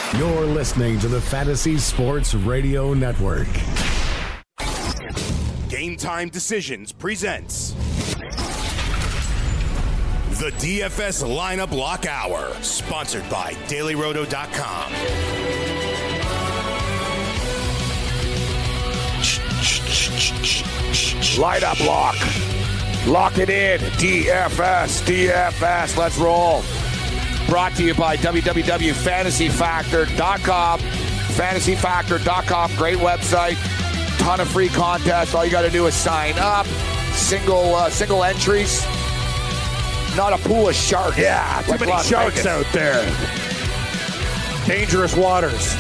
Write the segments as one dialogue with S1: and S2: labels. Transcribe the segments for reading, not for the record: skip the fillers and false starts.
S1: You're listening to the Fantasy Sports Radio Network.
S2: Game Time Decisions presents the DFS Lineup Lock Hour, sponsored by DailyRoto.com.
S3: Lineup lock. Lock it in. DFS. Let's roll. Brought to you by www.fantasyfactor.com. Fantasyfactor.com. Great website. Ton of free contests. All you got to do is sign up. Single entries. Not a pool of sharks.
S4: Yeah, too many sharks out there. Dangerous waters.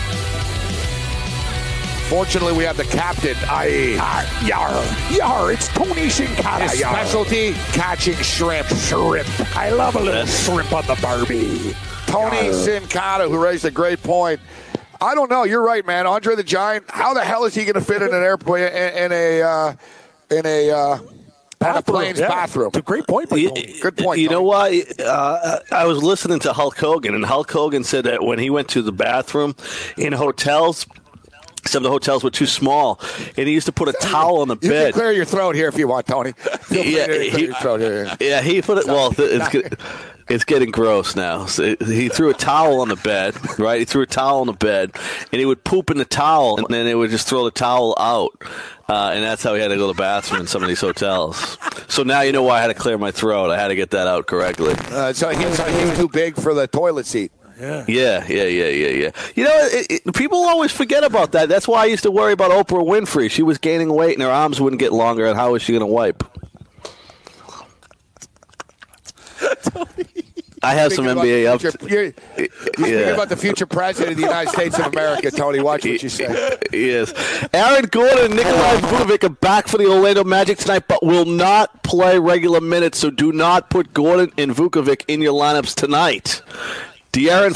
S3: Fortunately, we have the captain, i.e.
S4: Yar, it's Tony Sincata.
S3: His specialty, catching shrimp.
S4: I love a little shrimp on the Barbie.
S3: Tony Sincata, who raised a great point. I don't know. You're right, man. Andre the Giant, how the hell is he going to fit in an airplane, in a plane's bathroom?
S4: It's a great point.
S3: Good point.
S5: You know why? I was listening to Hulk Hogan, and Hulk Hogan said that when he went to the bathroom in hotels, some of the hotels were too small, and he used to put a towel on the bed.
S3: You can clear your throat here if you want, Tony.
S5: He put it. Well, it's getting gross now. So he threw a towel on the bed, right? He threw a towel on the bed, and he would poop in the towel, and then they would just throw the towel out. And that's how he had to go to the bathroom in some of these hotels. So now you know why I had to clear my throat. I had to get that out correctly.
S3: So he was too big for the toilet seat.
S5: Yeah. You know, people always forget about that. That's why I used to worry about Oprah Winfrey. She was gaining weight and her arms wouldn't get longer, and how was she going to wipe? I have some NBA up.
S3: You're thinking about the future president of the United States of America, Tony. Watch what you say.
S5: Yes. Aaron Gordon and Nikolai Vukovic are back for the Orlando Magic tonight, but will not play regular minutes, so do not put Gordon and Vukovic in your lineups tonight. De'Aaron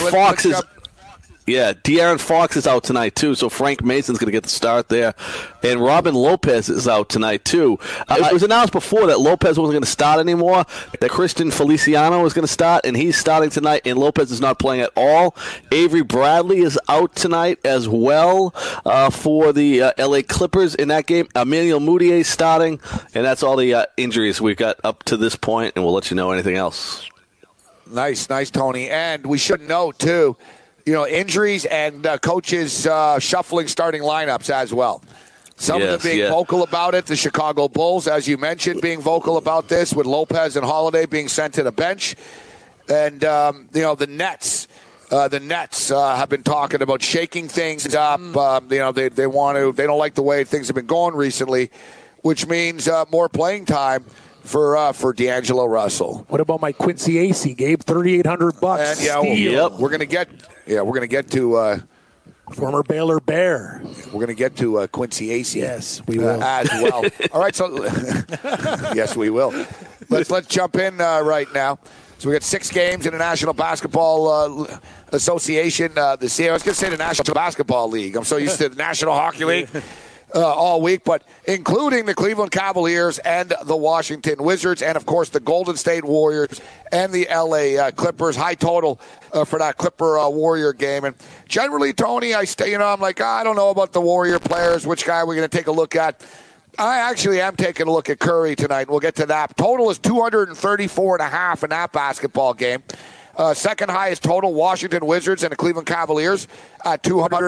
S5: Fox is out tonight, too, so Frank Mason's going to get the start there. And Robin Lopez is out tonight, too. It was announced before that Lopez wasn't going to start anymore, that Christian Feliciano was going to start, and he's starting tonight, and Lopez is not playing at all. Avery Bradley is out tonight as well for the L.A. Clippers in that game. Emmanuel Mudiay is starting, and that's all the injuries we've got up to this point, and we'll let you know anything else.
S3: Nice, Tony. And we should note, too, injuries and coaches shuffling starting lineups as well. Some of them being vocal about it. The Chicago Bulls, as you mentioned, being vocal about this, with Lopez and Holiday being sent to the bench. And, the Nets. The Nets have been talking about shaking things up. They don't like the way things have been going recently, which means more playing time for D'Angelo Russell.
S4: What about my Quincy Acey? Gave $3,800.
S3: And we're gonna get to
S4: former Baylor Bear.
S3: We're gonna get to Quincy Acey.
S4: Yes, we will
S3: as well. All right, so yes, we will. Let's jump in right now. So we got 6 games in the National Basketball Association this year. I was gonna say the National Basketball League. I'm so used to the National Hockey League. All week, but including the Cleveland Cavaliers and the Washington Wizards, and of course the Golden State Warriors and the LA Clippers. High total for that Clipper Warrior game. And generally, Tony, I'm like, I don't know about the Warrior players. Which guy are we going to take a look at? I actually am taking a look at Curry tonight. We'll get to that. Total is 234.5 in that basketball game. Second highest total, Washington Wizards and the Cleveland Cavaliers at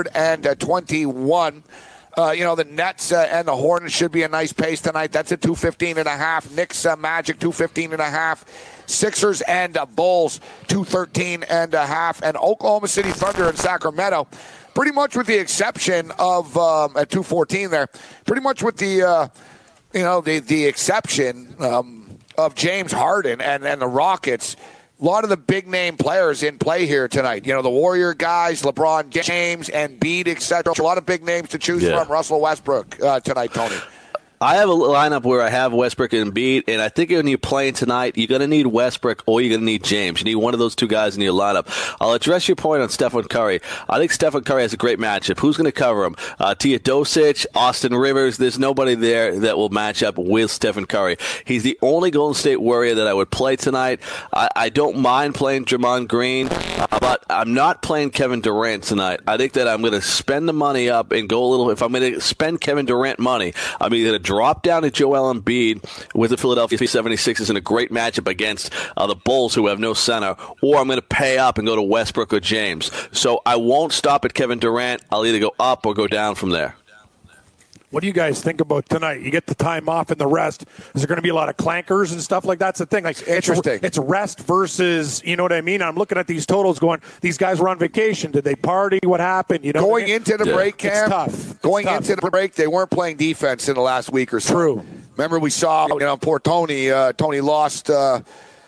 S3: 221. The Nets and the Hornets should be a nice pace tonight. That's at 215.5. Knicks, Magic, 215.5. Sixers and Bulls, 213.5. And Oklahoma City Thunder and Sacramento, pretty much with the exception of at 214 there, pretty much with the exception of James Harden and the Rockets. A lot of the big-name players in play here tonight. The Warrior guys, LeBron James, Embiid, etc. A lot of big names to choose from. Russell Westbrook tonight, Tony.
S5: I have a lineup where I have Westbrook and Embiid, and I think when you're playing tonight, you're going to need Westbrook or you're going to need James. You need one of those two guys in your lineup. I'll address your point on Stephen Curry. I think Stephen Curry has a great matchup. Who's going to cover him? Teodosic, Austin Rivers. There's nobody there that will match up with Stephen Curry. He's the only Golden State Warrior that I would play tonight. I don't mind playing Draymond Green, but I'm not playing Kevin Durant tonight. I think that I'm going to spend the money up and go a little. If I'm going to spend Kevin Durant money, I'm either going to drop down to Joel Embiid with the Philadelphia 76ers in a great matchup against the Bulls, who have no center, or I'm going to pay up and go to Westbrook or James. So I won't stop at Kevin Durant. I'll either go up or go down from there.
S4: What do you guys think about tonight? You get the time off and the rest. Is there going to be a lot of clankers and stuff like that? That's the thing. Like,
S3: interesting.
S4: It's rest versus, you know what I mean? I'm looking at these totals going, these guys were on vacation. Did they party? What happened? You know,
S3: going into the break, Cam,
S4: it's tough.
S3: Into the break, they weren't playing defense in the last week or so.
S4: True.
S3: Remember, we saw, poor Tony. Tony lost a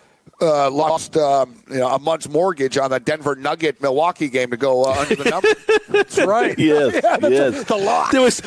S3: month's mortgage on the Denver Nugget Milwaukee game to go under the number.
S4: That's right.
S5: Yes, yes.
S4: The loss.
S5: It was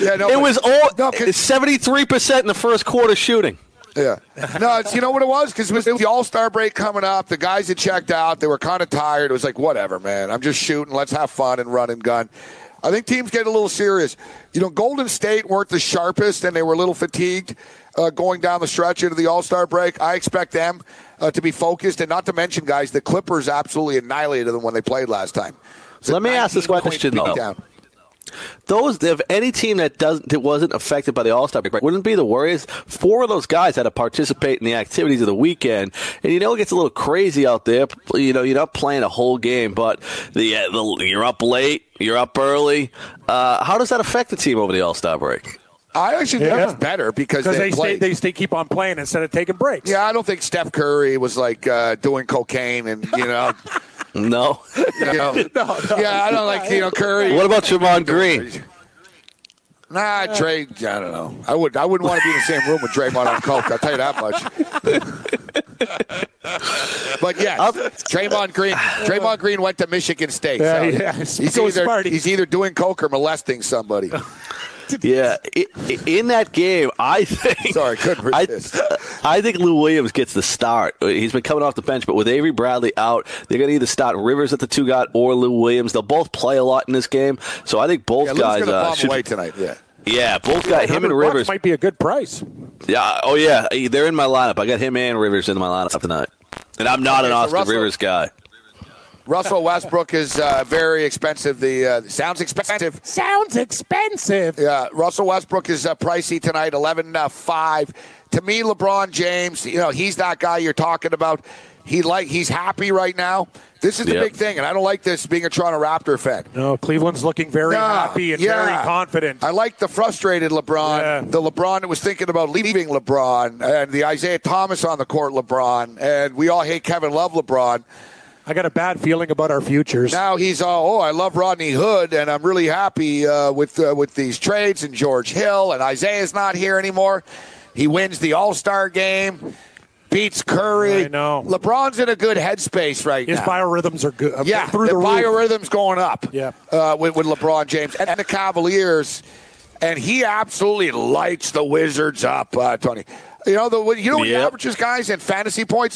S5: 73% in the first quarter shooting.
S3: Yeah. No, you know what it was? Because it was the All-Star break coming up. The guys had checked out. They were kind of tired. It was like, whatever, man. I'm just shooting. Let's have fun and run and gun. I think teams get a little serious. Golden State weren't the sharpest, and they were a little fatigued going down the stretch into the All-Star break. I expect them to be focused, and not to mention, guys, the Clippers absolutely annihilated them when they played last time.
S5: Let me ask this question, though. If any team that wasn't affected by the All-Star break, wouldn't it be the Warriors? 4 of those guys had to participate in the activities of the weekend, and it gets a little crazy out there. You're not playing a whole game, but you're up late, you're up early. How does that affect the team over the All-Star break?
S3: I actually think it's better because
S4: they keep on playing instead of taking breaks.
S3: Yeah, I don't think Steph Curry was doing cocaine and
S5: No.
S3: No. Yeah, I don't like Curry.
S5: What about Draymond Green?
S3: Nah, Dre. I don't know. I wouldn't want to be in the same room with Draymond on coke. I'll tell you that much. But yeah, Draymond Green went to Michigan State. He's either doing coke or molesting somebody.
S5: Yeah, in that game, I think.
S3: Sorry, couldn't resist.
S5: I think Lou Williams gets the start. He's been coming off the bench, but with Avery Bradley out, they're going to either start Rivers at the 2 guard or Lou Williams. They'll both play a lot in this game, so I think both guys
S3: should away tonight.
S5: Yeah, both guys. Him and Rivers
S4: might be a good price.
S5: Yeah. Oh yeah, they're in my lineup. I got him and Rivers in my lineup tonight, and I'm not an Austin Rivers guy.
S3: Russell Westbrook is very expensive. Sounds expensive.
S4: Sounds expensive.
S3: Yeah, Russell Westbrook is pricey tonight, 11.5. To me, LeBron James, he's that guy you're talking about. He's happy right now. This is the big thing, and I don't like this being a Toronto Raptor fan.
S4: No, Cleveland's looking very happy and very confident.
S3: I like the frustrated LeBron, the LeBron that was thinking about leaving LeBron, and the Isaiah Thomas on the court LeBron, and we all hate Kevin Love LeBron.
S4: I got a bad feeling about our futures.
S3: Now he's I love Rodney Hood, and I'm really happy with these trades and George Hill, and Isaiah's not here anymore. He wins the All-Star game, beats Curry.
S4: I know.
S3: LeBron's in a good headspace right now.
S4: His biorhythms are good.
S3: The biorhythm's going up with LeBron James and the Cavaliers, and he absolutely lights the Wizards up, Tony. What he averages, guys, in fantasy points?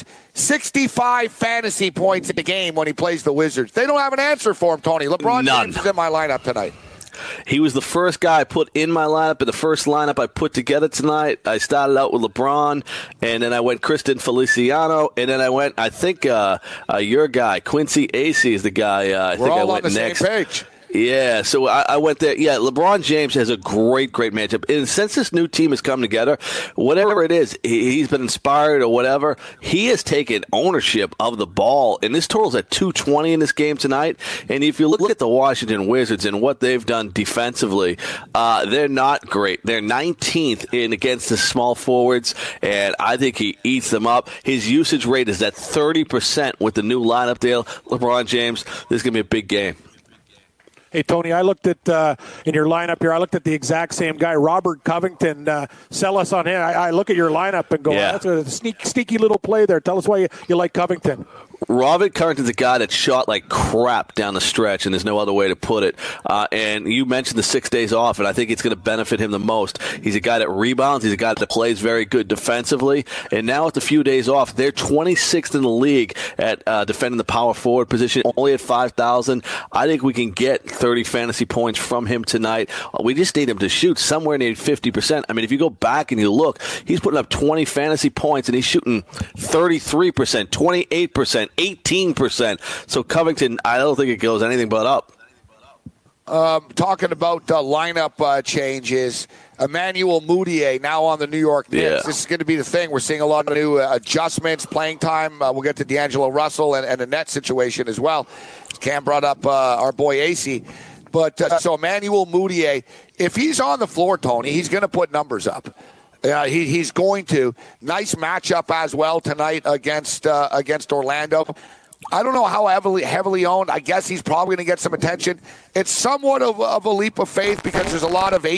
S3: 65 fantasy points in the game when he plays the Wizards. They don't have an answer for him, Tony. LeBron James is in my lineup tonight.
S5: He was the first guy I put in my lineup, and the first lineup I put together tonight. I started out with LeBron, and then I went Kristen Feliciano, and then I went, I think, your guy, Quincy Acey is the guy I think I went next. We're all on the same page. Yeah, so I went there. Yeah, LeBron James has a great matchup. And since this new team has come together, whatever it is, he's been inspired or whatever, he has taken ownership of the ball. And this total's at 220 in this game tonight. And if you look at the Washington Wizards and what they've done defensively, they're not great. They're 19th in against the small forwards, and I think he eats them up. His usage rate is at 30% with the new lineup deal. LeBron James, this is going to be a big game.
S4: Hey, Tony, I looked at, in your lineup here, I looked at the exact same guy, Robert Covington. Sell us on him. I look at your lineup and go, that's a sneaky little play there. Tell us why you like Covington.
S5: Robert Covington's a guy that shot like crap down the stretch, and there's no other way to put it. And you mentioned the 6 days off, and I think it's going to benefit him the most. He's a guy that rebounds. He's a guy that plays very good defensively. And now with a few days off, they're 26th in the league at defending the power forward position, only at 5,000. I think we can get 30 fantasy points from him tonight. We just need him to shoot somewhere near 50%. I mean, if you go back and you look, he's putting up 20 fantasy points, and he's shooting 33%, 28%. 18%. So Covington, I don't think it goes anything but up.
S3: Talking about lineup changes, Emmanuel Mudiay now on the New York Knicks.
S5: Yeah.
S3: This is going to be the thing. We're seeing a lot of new adjustments, playing time. We'll get to D'Angelo Russell and the net situation as well. Cam brought up our boy AC. But so Emmanuel Mudiay, if he's on the floor, Tony, he's going to put numbers up. He's going to. Nice matchup as well tonight against Orlando. I don't know how heavily owned. I guess he's probably going to get some attention. It's somewhat of a leap of faith because there's a lot of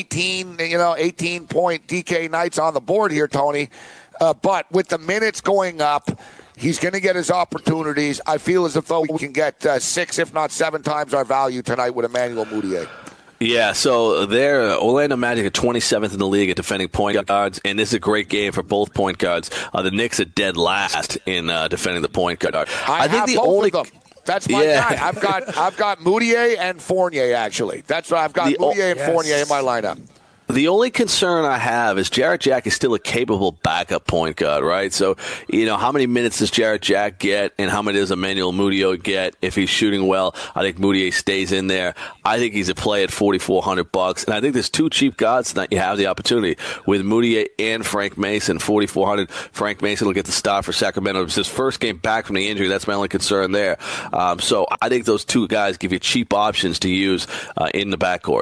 S3: 18-point DK nights on the board here, Tony. But with the minutes going up, he's going to get his opportunities. I feel as if though we can get 6, if not 7 times our value tonight with Emmanuel Mudiay.
S5: Yeah, so they're Orlando Magic are 27th in the league at defending point guards, and this is a great game for both point guards. The Knicks are dead last in defending the point guard.
S3: I think the only of them. That's my guy. I've got Mudiay and Fournier actually. That's what I've got. Mudiay and Fournier in my lineup.
S5: The only concern I have is Jarrett Jack is still a capable backup point guard, right? So, how many minutes does Jarrett Jack get and how many does Emmanuel Mudiay get if he's shooting well? I think Mudiay stays in there. I think he's a play at $4,400. And I think there's 2 cheap guards tonight. You have the opportunity with Mudiay and Frank Mason, $4,400. Frank Mason will get the start for Sacramento. It's his first game back from the injury. That's my only concern there. So I think those 2 guys give you cheap options to use in the backcourt.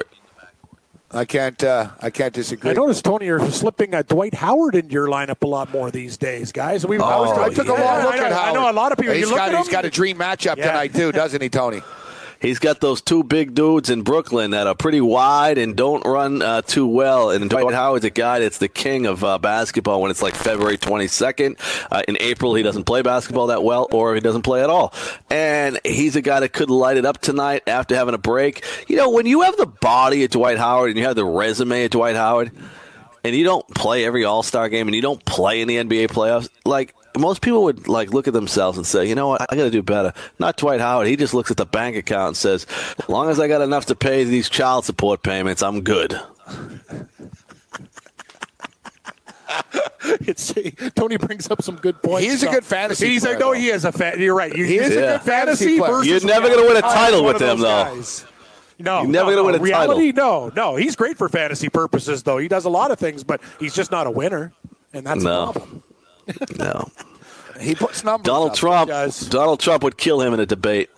S3: I can't disagree.
S4: I noticed, Tony, you're slipping Dwight Howard into your lineup a lot more these days, guys.
S3: I took a long look at Howard.
S4: I know a lot of people.
S3: He's got a dream matchup tonight, too, doesn't he, Tony?
S5: He's got those 2 big dudes in Brooklyn that are pretty wide and don't run too well. And Dwight Howard's a guy that's the king of basketball when it's like February 22nd. In April, he doesn't play basketball that well, or he doesn't play at all. And he's a guy that could light it up tonight after having a break. When you have the body of Dwight Howard and you have the resume of Dwight Howard, and you don't play every All-Star game and you don't play in the NBA playoffs, most people would look at themselves and say, you know what, I got to do better. Not Dwight Howard. He just looks at the bank account and says, as long as I got enough to pay these child support payments, I'm good.
S4: Tony brings up some good points.
S3: He's a good fantasy.
S4: He's
S3: player,
S4: he is a fan. You're right.
S3: He is a good fantasy player.
S5: You're never going to win a title with him, though.
S4: Guys. No,
S5: you're never going to win a
S4: reality,
S5: title.
S4: No. He's great for fantasy purposes, though. He does a lot of things, but he's just not a winner, and that's a problem.
S5: No.
S3: He puts numbers
S5: Donald
S3: up.
S5: Trump would kill him in a debate.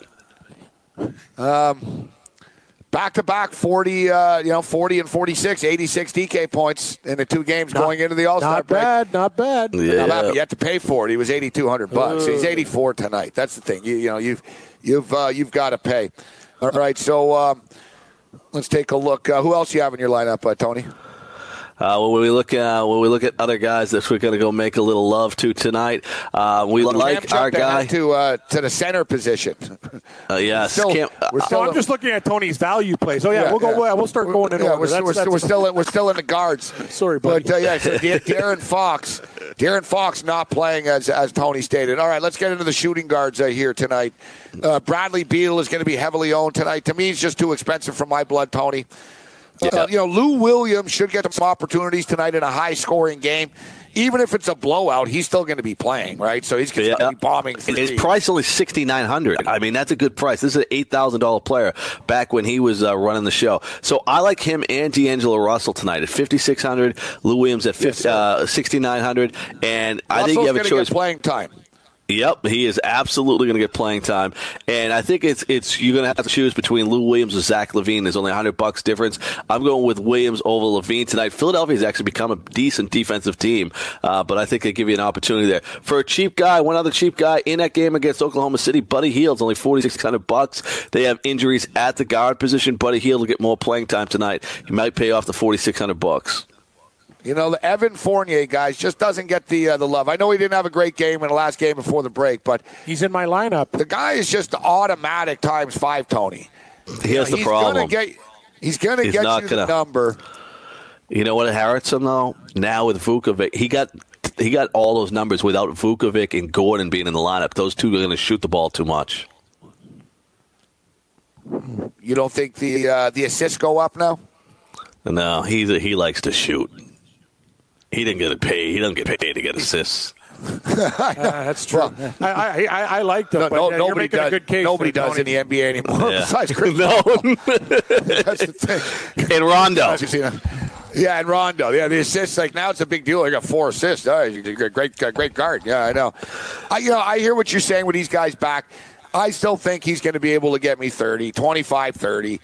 S3: Back-to-back 40 and 46, 86 DK points in the 2 games going into the All-Star break.
S4: Not bad.
S5: Yeah.
S3: Not bad. You have to pay for it. He was $8,200. He's 84 tonight. That's the thing. You've got to pay. All right. So let's take a look. Who else you have in your lineup, Tony?
S5: When we look at other guys that we're going to go make a little love to tonight, we like our guy
S3: to the center position.
S5: Yes,
S3: I'm
S4: just looking at Tony's value plays. Oh yeah, we'll start going in order.
S3: We're still in the guards.
S4: Sorry, buddy.
S3: But so De'Aaron Fox not playing as Tony stated. All right, let's get into the shooting guards here tonight. Bradley Beal is going to be heavily owned tonight. To me, he's just too expensive for my blood, Tony. Lou Williams should get some opportunities tonight in a high-scoring game. Even if it's a blowout, he's still going to be playing, right? So he's going to be bombing.
S5: His price only $6,900. I mean, that's a good price. This is an $8,000 player back when he was running the show. So I like him and D'Angelo Russell tonight at $5,600. Lou Williams at $6,900, and I think you have a choice.
S3: Get playing time.
S5: Yep, he is absolutely going to get playing time, and I think it's you're going to have to choose between Lou Williams and Zach LaVine. There's only $100 difference. I'm going with Williams over LaVine tonight. Philadelphia's actually become a decent defensive team, but I think they give you an opportunity there for a cheap guy. One other cheap guy in that game against Oklahoma City, Buddy Hield's only $4,600. They have injuries at the guard position. Buddy Hield will get more playing time tonight. He might pay off the $4,600.
S3: You know, the Evan Fournier, guys, just doesn't get the love. I know he didn't have a great game in the last game before the break, but
S4: he's in my lineup.
S3: The guy is just automatic times 5, Tony.
S5: Here's the problem.
S3: He's going to get you the number.
S5: You know what hurts him, though? Now with Vukovic, he got all those numbers without Vukovic and Gordon being in the lineup. Those two are going to shoot the ball too much.
S3: You don't think the assists go up now?
S5: No, he likes to shoot. He didn't get paid. He doesn't get paid to get assists.
S4: That's true. Well, I like them.
S3: Nobody does.
S4: A good case
S3: nobody does in the NBA anymore.
S5: Yeah.
S3: Besides Chris.
S5: No.
S3: That's the thing.
S5: And Rondo.
S3: Yeah, and Rondo. Yeah, the assists. Like now, it's a big deal. He got 4 assists. Oh, he's a great guard. Yeah, I know. I hear what you're saying with these guys back. I still think he's going to be able to get me 30, 25, 30.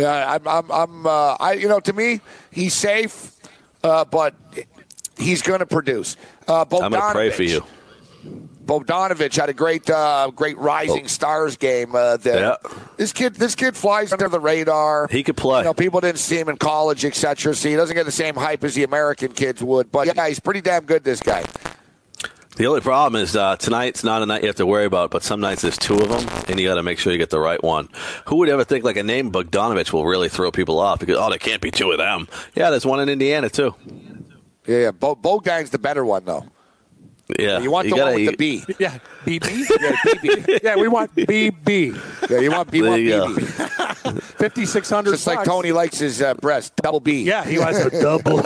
S3: To me, he's safe, but he's going to produce.
S5: I'm going to pray for you.
S3: Bogdanovic had a great rising stars game there. Yeah. This kid flies under the radar.
S5: He could play.
S3: You know, people didn't see him in college, etc. So he doesn't get the same hype as the American kids would. But yeah, he's pretty damn good, this guy.
S5: The only problem is tonight's not a night you have to worry about, but some nights there's 2 of them, and you got to make sure you get the right one. Who would ever think like a name Bogdanovic will really throw people off? Because, there can't be 2 of them. Yeah, there's one in Indiana, too.
S3: Yeah. Bogdan's the better one, though.
S5: Yeah.
S3: You want the one with the B.
S4: Yeah, BB?
S3: Yeah, BB.
S4: Yeah, we want BB.
S3: Yeah, you want BB.
S4: $5,600.
S3: Just like Tony likes his breast, double B.
S4: Yeah, he wants a double.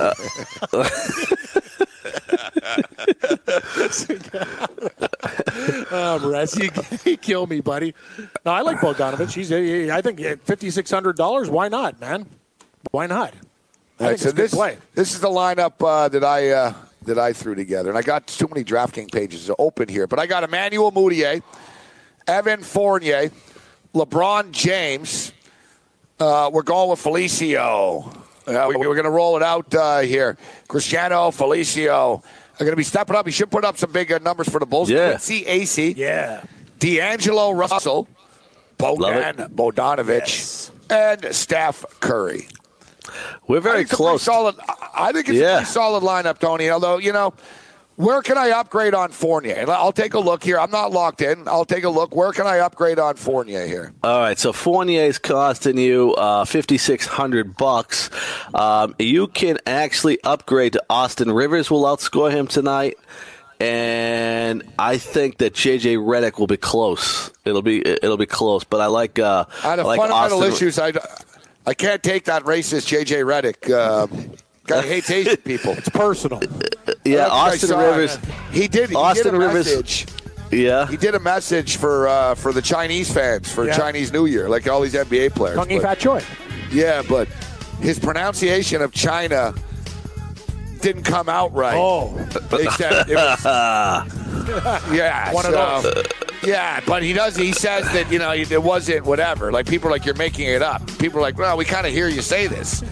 S4: Russ, you kill me, buddy. No, I like Bogdanovic. I think at $5,600, why not, man? Why not?
S3: Right, so this is the lineup that I threw together, and I got too many DraftKings pages to open here, but I got Emmanuel Mudiay, Evan Fournier, LeBron James. We're going with Felicio. We're going to roll it out here. Cristiano Felicio are going to be stepping up. He should put up some big numbers for the Bulls.
S5: Yeah.
S3: AC.
S4: Yeah.
S3: D'Angelo Russell, Bogdanovic, and Steph Curry.
S5: We're very close.
S3: I think it's a pretty solid lineup, Tony. Although, where can I upgrade on Fournier? And I'll take a look here. I'm not locked in. I'll take a look. Where can I upgrade on Fournier here?
S5: All right, so Fournier's costing you $5,600. You can actually upgrade to Austin Rivers. Will outscore him tonight. And I think that J.J. Redick will be close. It'll be close. But I like
S3: out of fundamental issues, I can't take that racist J.J. Redick. Guy hates Asian people.
S4: It's personal.
S5: Yeah, Austin Rivers.
S3: He did a message.
S5: Yeah.
S3: He did a message for the Chinese fans for Chinese New Year, like all these NBA players.
S4: Tongi Fat Choi.
S3: Yeah, but his pronunciation of China didn't come out right.
S4: Oh.
S3: Except it was, yeah.
S4: One of those.
S3: Yeah, but he says that, it wasn't whatever. Like, people are like, you're making it up. People are like, well, we kind of hear you say this.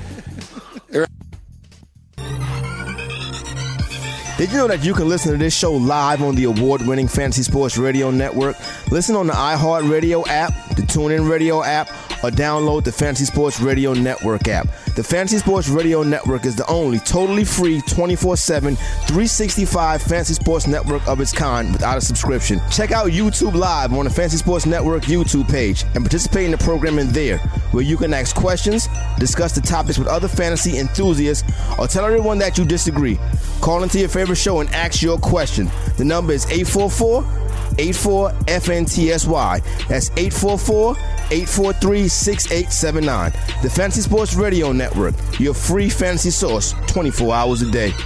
S6: Did you know that you can listen to this show live on the award-winning Fantasy Sports Radio Network? Listen on the iHeartRadio app, the TuneIn Radio app, or download the Fantasy Sports Radio Network app. The Fantasy Sports Radio Network is the only totally free 24/7, 365 Fantasy Sports Network of its kind without a subscription. Check out YouTube Live on the Fantasy Sports Network YouTube page and participate in the programming there, where you can ask questions, discuss the topics with other fantasy enthusiasts, or tell everyone that you disagree. Call into your favorite show and ask your question. The number is 844-84-FNTSY. That's 844-843-6879. The Fantasy Sports Radio Network, your free fantasy source 24 hours a day.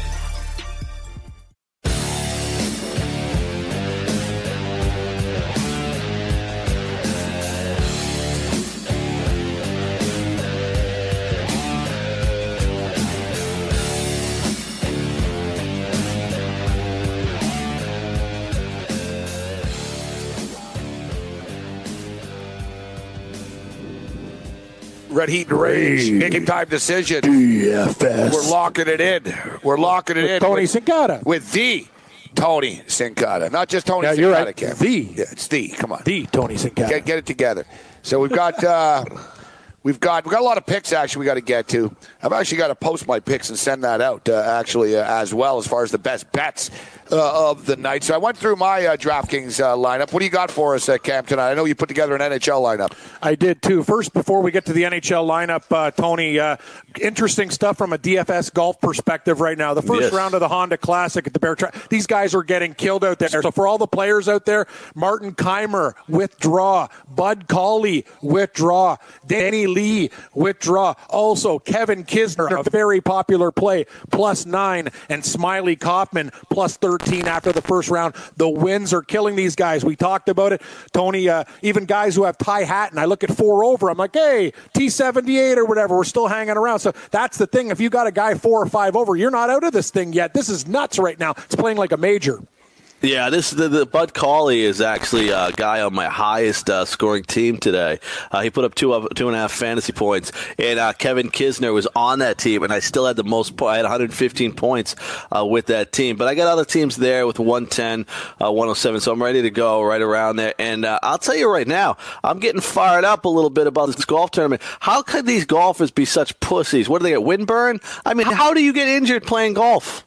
S3: Red Heat and Rage. Game time decision.
S6: DFS.
S3: We're locking it in.
S4: Tony Sincata.
S3: With the Tony Sincata. Not just Tony Sincata.
S4: You're right.
S3: Cam.
S4: The.
S3: Yeah, it's the. Come on.
S4: The Tony Sincata.
S3: Get it together. So we've got We've got a lot of picks, actually, we got to get to. I've actually got to post my picks and send that out, as well, as far as the best bets of the night. So I went through my DraftKings lineup. What do you got for us, Cam, tonight? I know you put together an NHL lineup.
S4: I did, too. First, before we get to the NHL lineup, Tony, interesting stuff from a DFS golf perspective right now. The first round of the Honda Classic at the Bear Track, these guys are getting killed out there. So for all the players out there, Martin Keimer, withdraw. Bud Cauley, withdraw. Danny Lee, withdraw. Also, Kevin Kisner, a very popular play, +9, and Smiley Kaufman, +13 after the first round. The wins are killing these guys. We talked about it. Tony, even guys who have Ty Hatton, I look at 4 over, I'm like, hey, T78 or whatever, we're still hanging around. So that's the thing. If you got a guy 4 or 5 over, you're not out of this thing yet. This is nuts right now. It's playing like a major.
S5: Yeah, this the Bud Cauley is actually a guy on my highest scoring team today. He put up 2.5 fantasy points, and Kevin Kisner was on that team, and I still had the most. I had 115 points with that team, but I got other teams there with 110, 107, so I'm ready to go right around there. And I'll tell you right now, I'm getting fired up a little bit about this golf tournament. How could these golfers be such pussies? What do they get? Windburn? I mean, how do you get injured playing golf?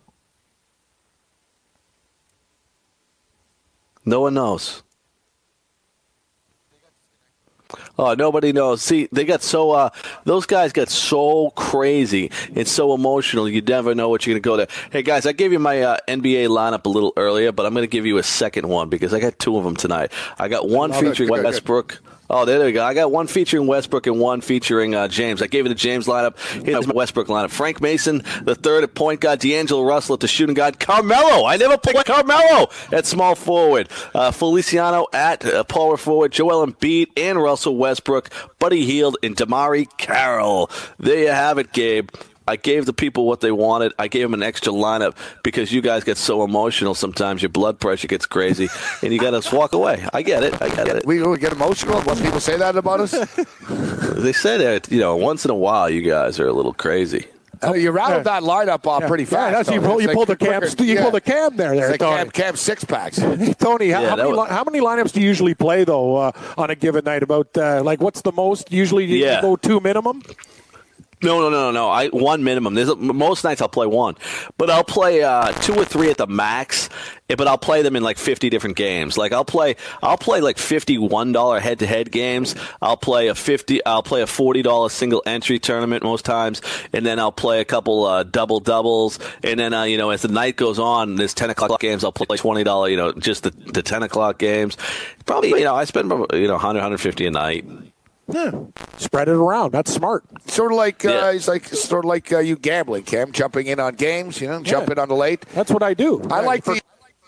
S5: No one knows. Oh, nobody knows. See, they got so those guys got so crazy and so emotional. You never know what you're going to go there. Hey, guys, I gave you my NBA lineup a little earlier, but I'm going to give you a second one because I got 2 of them tonight. I got one featuring Westbrook. Oh, there we go. I got one featuring Westbrook and one featuring James. I gave you the James lineup. Here's my Westbrook lineup. Frank Mason, the third at point guard. D'Angelo Russell at the shooting guard. Carmelo. I never picked Carmelo at small forward. Feliciano at power forward. Joel Embiid and Russell Westbrook. Buddy Hield and Damari Carroll. There you have it, Gabe. I gave the people what they wanted. I gave them an extra lineup because you guys get so emotional sometimes. Your blood pressure gets crazy, and you got to walk away. I get it.
S3: We get emotional when people say that about us?
S5: They say that, once in a while you guys are a little crazy.
S3: You rattled that lineup off pretty fast.
S4: You pulled the Cam. You pulled the Cam there,
S3: Tony. Cam 6-packs.
S4: Tony, how many lineups do you usually play though on a given night? About what's the most? Usually you go 2 minimum.
S5: No. One minimum. Most nights I'll play 1, but I'll play 2 or 3 at the max. But I'll play them in like 50 different games. Like I'll play like $51 head-to-head games. I'll play a $40 single entry tournament most times, and then I'll play a couple double doubles. And then as the night goes on, there's 10 o'clock games. I'll play $20. Just the 10 o'clock games. Probably I spend 150 a night.
S4: Yeah, spread it around. That's smart.
S3: Sort of like you gambling, Cam, jumping in on games. Jumping on the late.
S4: That's what I do.
S3: I like the.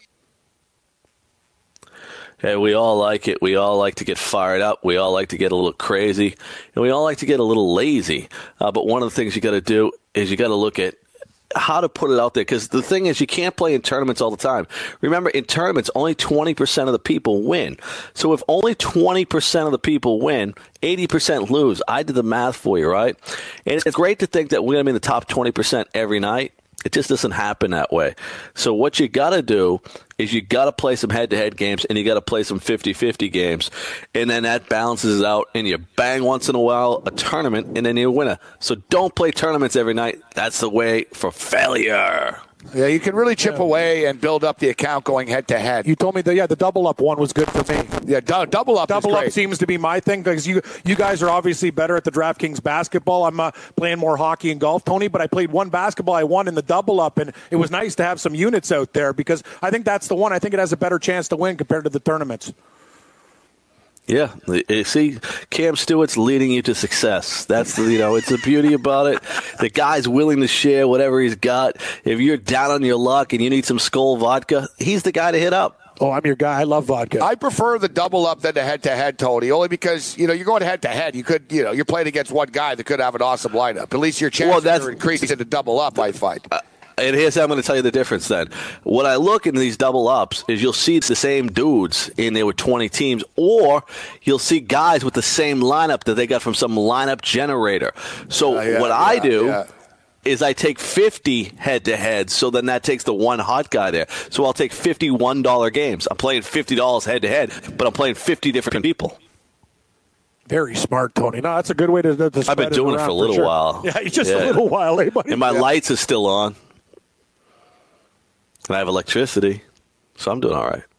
S5: Hey, we all like it. We all like to get fired up. We all like to get a little crazy, and we all like to get a little lazy. But one of the things you got to do is you got to look at how to put it out there, because the thing is you can't play in tournaments all the time. Remember, in tournaments, only 20% of the people win. So if only 20% of the people win, 80% lose. I did the math for you, right? And it's great to think that we're going to be in the top 20% every night. It just doesn't happen that way. So what you got to do is you got to play some head-to-head games, and you got to play some 50-50 games, and then that balances it out, and you bang once in a while a tournament, and then you're a winner. So don't play tournaments every night. That's the way for failure.
S3: Yeah, you can really chip away and build up the account going head-to-head.
S4: You told me that, the double-up one was good for me.
S3: Yeah, double-up is great.
S4: Seems to be my thing because you guys are obviously better at the DraftKings basketball. I'm playing more hockey and golf, Tony, but I played one basketball. I won in the double-up, and it was nice to have some units out there because I think that's the one. I think it has a better chance to win compared to the tournaments.
S5: Yeah, see, Cam Stewart's leading you to success. That's it's the beauty about it. The guy's willing to share whatever he's got. If you're down on your luck and you need some Skol vodka, he's the guy to hit up.
S4: Oh, I'm your guy. I love vodka.
S3: I prefer the double up than the head-to-head, Tony, only because, you're going head-to-head. You could, you're playing against one guy that could have an awesome lineup. At least your chances are increasing to double up, I find.
S5: And here's how I'm going to tell you the difference then. When I look into these double ups is you'll see it's the same dudes in there with 20 teams, or you'll see guys with the same lineup that they got from some lineup generator. So what I do is I take 50 head-to-head, so then that takes the one hot guy there. So I'll take $51 games. I'm playing $50 head-to-head, but I'm playing 50 different people.
S4: Very smart, Tony. No, that's a good way to spread
S5: I've been doing it for a little while.
S4: Yeah, just a little while, eh, buddy?
S5: And my lights are still on. And I have electricity. So I'm doing all right.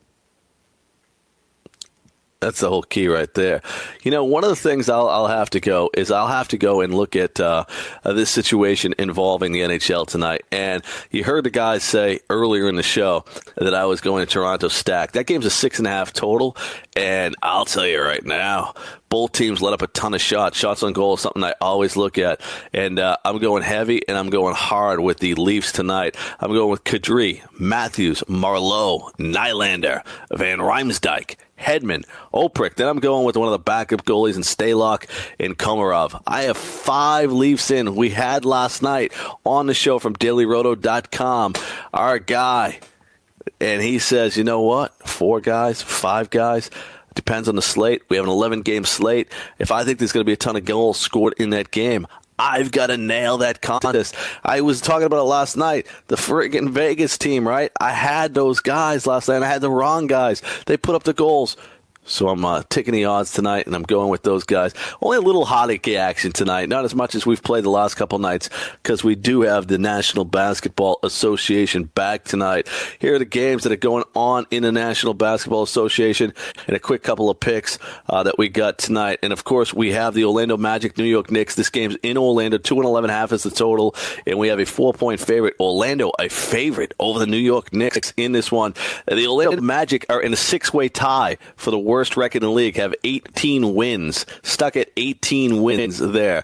S5: That's the whole key right there. One of the things I'll have to go and look at this situation involving the NHL tonight. And you heard the guys say earlier in the show that I was going to Toronto stack. That game's a 6.5 total. And I'll tell you right now, both teams let up a ton of shots. Shots on goal is something I always look at. And I'm going heavy and I'm going hard with the Leafs tonight. I'm going with Kadri, Matthews, Marleau, Nylander, Van Riemsdyk, Hedman, Oprich. Then I'm going with one of the backup goalies in Stalock and Komarov. I have 5 Leafs in. We had last night on the show from DailyRoto.com our guy. And he says, you know what? 4 guys, 5 guys. Depends on the slate. We have an 11-game slate. If I think there's going to be a ton of goals scored in that game, I've got to nail that contest. I was talking about it last night. The friggin' Vegas team, right? I had those guys last night. I had the wrong guys. They put up the goals. So I'm taking the odds tonight, and I'm going with those guys. Only a little hockey action tonight, not as much as we've played the last couple nights, because we do have the National Basketball Association back tonight. Here are the games that are going on in the National Basketball Association, and a quick couple of picks that we got tonight. And, of course, we have the Orlando Magic, New York Knicks. This game's in Orlando, 211.5 is the total, and we have a 4-point favorite. Orlando, a favorite over the New York Knicks in this one. The Orlando Magic are in a 6-way tie for the worst record in the league, have 18 wins, stuck at 18 wins there.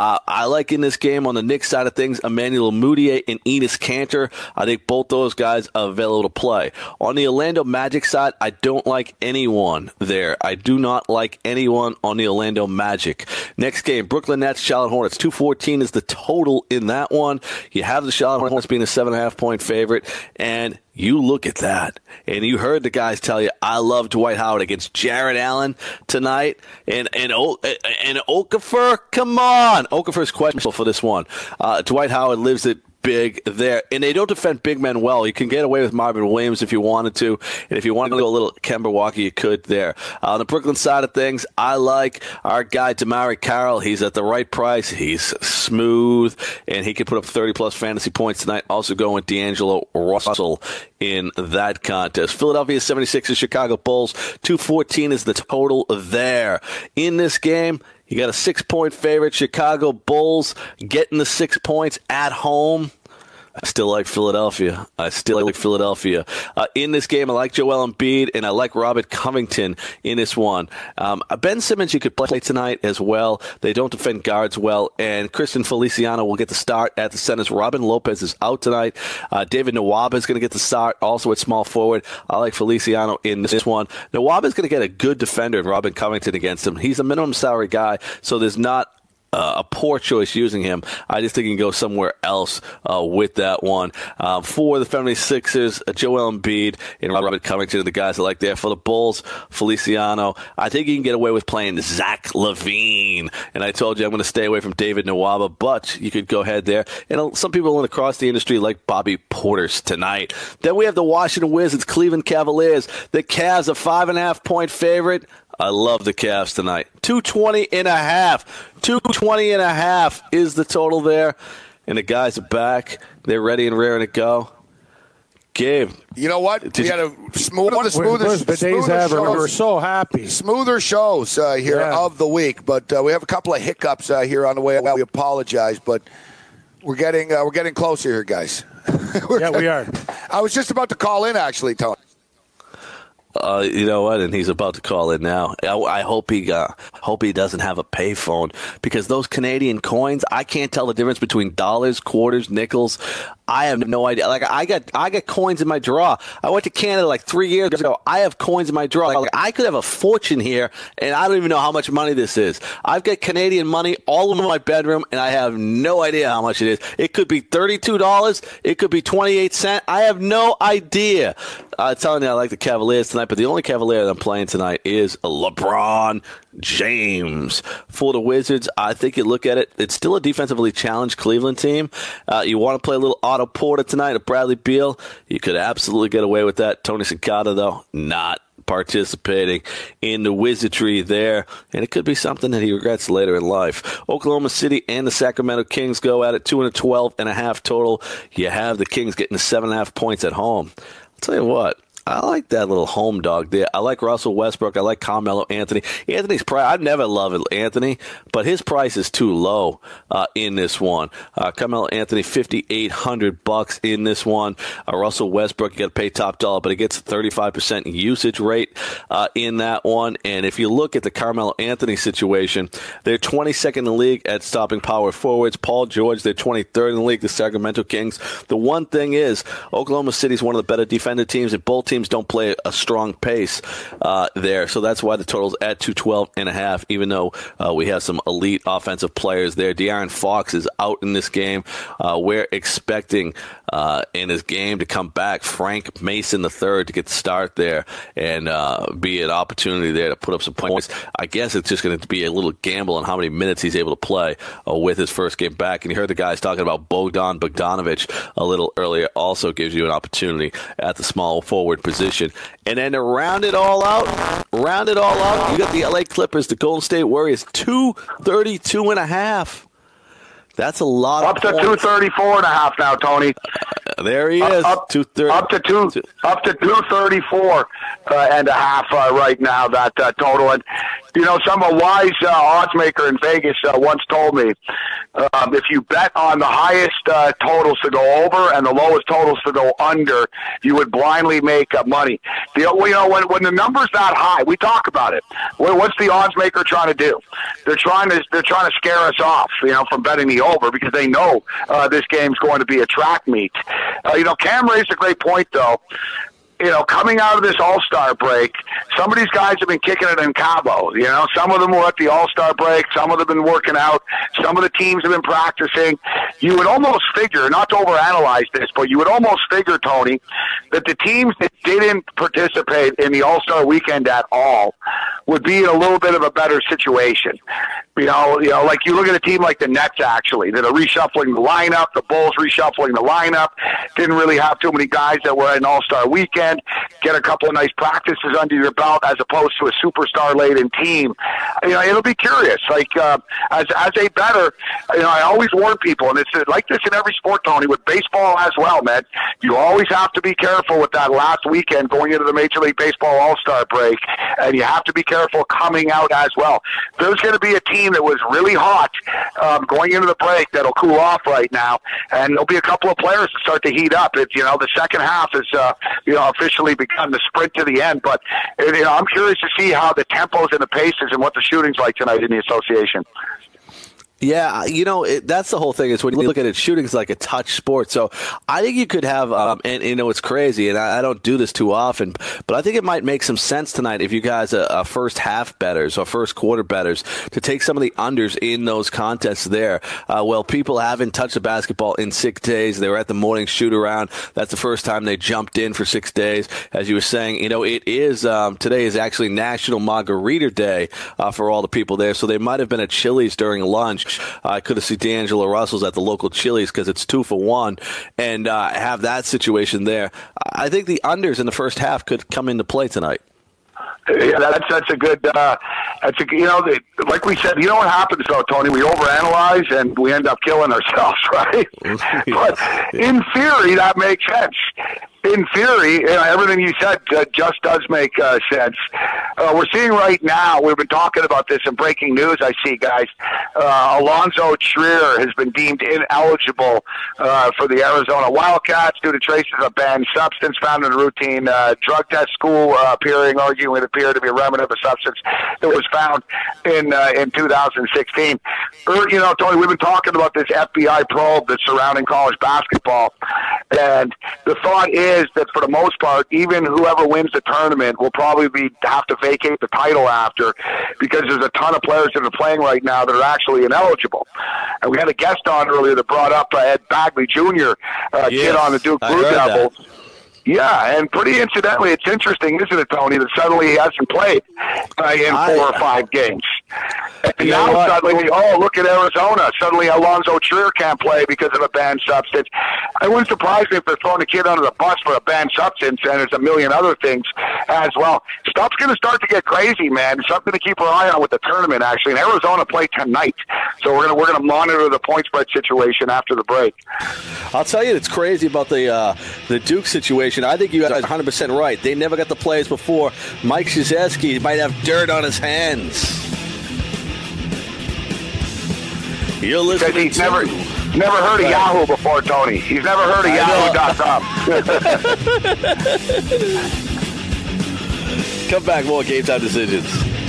S5: I like in this game on the Knicks side of things, Emmanuel Mudiay and Enes Kanter. I think both those guys are available to play. On the Orlando Magic side, I don't like anyone there. I do not like anyone on the Orlando Magic. Next game, Brooklyn Nets, Charlotte Hornets. 214 is the total in that one. You have the Charlotte Hornets being a 7.5-point favorite, and you look at that, and you heard the guys tell you, I love Dwight Howard against Jared Allen tonight. And Okafor, come on. Okafor's questionable for this one. Dwight Howard lives it big there. And they don't defend big men well. You can get away with Marvin Williams if you wanted to. And if you wanted to go a little Kemba Walker, you could there. On the Brooklyn side of things, I like our guy, Damari Carroll. He's at the right price. He's smooth, and he could put up 30-plus fantasy points tonight. Also going with D'Angelo Russell in that contest. Philadelphia 76ers, Chicago Bulls. 214 is the total there. In this game, you got a 6-point favorite, Chicago Bulls getting the 6 points at home. I still like Philadelphia. In this game, I like Joel Embiid, and I like Robert Covington in this one. Ben Simmons, you could play tonight as well. They don't defend guards well, and Christian Feliciano will get the start at the centers. Robin Lopez is out tonight. David Nwaba is going to get the start, also at small forward. I like Feliciano in this one. Nwaba is going to get a good defender in Robin Covington against him. He's a minimum salary guy, so there's not a poor choice using him. I just think he can go somewhere else with that one. For the 76ers, Joel Embiid and Robert Covington are the guys I like there. For the Bulls, Feliciano. I think he can get away with playing Zach LaVine. And I told you I'm going to stay away from David Nwaba, but you could go ahead there. And some people across the industry like Bobby Portis tonight. Then we have the Washington Wizards, Cleveland Cavaliers. The Cavs, a 5.5-point favorite. I love the Cavs tonight. 220.5. 220.5 is the total there. And the guys are back. They're ready and raring to go. Gabe.
S3: You know what? We had a smoother
S4: days ever. We were so happy.
S3: Smoother shows here of the week. But we have a couple of hiccups here on the way. We apologize, but we're getting closer here, guys.
S4: We are.
S3: I was just about to call in, actually, Tony.
S5: You know what? And he's about to call in now. I hope he doesn't have a payphone, because those Canadian coins, I can't tell the difference between dollars, quarters, nickels. I have no idea. Like I got coins in my drawer. I went to Canada like 3 years ago. I have coins in my drawer. Like I could have a fortune here, and I don't even know how much money this is. I've got Canadian money all over my bedroom, and I have no idea how much it is. It could be $32. It could be 28 cents. I have no idea. I'm telling you, I like the Cavaliers tonight, but the only Cavalier that I'm playing tonight is LeBron James. For the Wizards, I think you look at it, it's still a defensively challenged Cleveland team. You want to play a little Otto Porter tonight, a Bradley Beal. You could absolutely get away with that. Tony Cicada, though, not participating in the wizardry there, and it could be something that he regrets later in life. Oklahoma City and the Sacramento Kings go at it, 212.5 total. You have the Kings getting 7.5 points at home. I'll tell you what, I like that little home dog there. I like Russell Westbrook. I like Carmelo Anthony. Anthony's price, I've never loved Anthony, but his price is too low in this one. Carmelo Anthony, $5,800 in this one. Russell Westbrook, you got to pay top dollar, but he gets a 35% usage rate in that one. And if you look at the Carmelo Anthony situation, they're 22nd in the league at stopping power forwards. Paul George, they're 23rd in the league, the Sacramento Kings. The one thing is, Oklahoma City is one of the better defended teams, and both teams don't play a strong pace there. So that's why the total's at 212.5, even though we have some elite offensive players there. De'Aaron Fox is out in this game. We're expecting in his game to come back Frank Mason III to get the start there and be an opportunity there to put up some points. I guess it's just going to be a little gamble on how many minutes he's able to play with his first game back. And you heard the guys talking about Bogdan Bogdanovic a little earlier. Also gives you an opportunity at the small forward position. And then to round it all out, you got the LA Clippers, the Golden State Warriors, 232.5. That's a lot
S7: up
S5: of
S7: to
S5: points.
S7: 234.5 now, Tony.
S5: There he is.
S7: Up to 234 and a half right now, that total. And you know, some wise odds maker in Vegas once told me if you bet on the highest totals to go over and the lowest totals to go under, you would blindly make money. You know, when the number's that high, we talk about it. What's the odds maker trying to do? They're trying to scare us off, from betting the over, because they know this game's going to be a track meet. Cam raised a great point, though. Coming out of this All-Star break, some of these guys have been kicking it in Cabo. Some of them were at the All-Star break. Some of them have been working out. Some of the teams have been practicing. You would almost figure, not to overanalyze this, but you would almost figure, Tony, that the teams that didn't participate in the All-Star weekend at all would be in a little bit of a better situation. Like you look at a team like the Nets, actually, that are reshuffling the lineup. The Bulls reshuffling the lineup. Didn't really have too many guys that were at an All-Star weekend. Get a couple of nice practices under your belt as opposed to a superstar-laden team. It'll be curious. Like, as a bettor, I always warn people, and it's like this in every sport, Tony, with baseball as well, man. You always have to be careful with that last weekend going into the Major League Baseball All-Star break, and you have to be careful coming out as well. There's going to be a team that was really hot going into the break that'll cool off right now, and there'll be a couple of players that start to heat up. It's, the second half is, officially begun the sprint to the end, but I'm curious to see how the tempos and the paces and what the shooting's like tonight in the association.
S5: Yeah, that's the whole thing is when you look at it, shooting's like a touch sport. So I think you could have, and it's crazy, and I don't do this too often, but I think it might make some sense tonight if you guys are first half bettors or first quarter bettors to take some of the unders in those contests there. Well, people haven't touched the basketball in 6 days. They were at the morning shoot around. That's the first time they jumped in for 6 days. As you were saying, it is, today is actually National Margarita Day for all the people there. So they might have been at Chili's during lunch. I could have seen D'Angelo Russell's at the local Chili's because it's 2 for $1 and have that situation there. I think the unders in the first half could come into play tonight.
S7: Yeah, that's a good. Like we said, what happens though, Tony? We overanalyze and we end up killing ourselves, right? But in theory, that makes sense. In theory, everything you said just does make sense. We're seeing right now, we've been talking about this in breaking news, I see, guys. Alonzo Trier has been deemed ineligible for the Arizona Wildcats due to traces of banned substance found in a routine drug test school arguing it appeared to be a remnant of a substance that was found in 2016. Tony, we've been talking about this FBI probe that's surrounding college basketball, and the thought is that for the most part, even whoever wins the tournament will probably have to vacate the title after, because there's a ton of players that are playing right now that are actually ineligible. And we had a guest on earlier that brought up Ed Bagley Jr., kid on the Duke Blue Devils. Yeah, and pretty incidentally, it's interesting, isn't it, Tony, that suddenly he hasn't played in 4 or 5 games. And now suddenly, look at Arizona. Suddenly Alonzo Trier can't play because of a banned substance. It wouldn't surprise me if they're throwing a kid under the bus for a banned substance, and there's a million other things as well. Stuff's going to start to get crazy, man. Something to keep our eye on with the tournament, actually. And Arizona play tonight, so we're going to monitor the point spread situation after the break.
S5: I'll tell you, it's crazy about the Duke situation. I think you guys are 100% right. They never got the players before. Mike Krzyzewski might have dirt on his hands. You're listening.
S7: He's never heard of Yahoo before, Tony. He's never heard of Yahoo.com.
S5: Come back, more Game Time Decisions.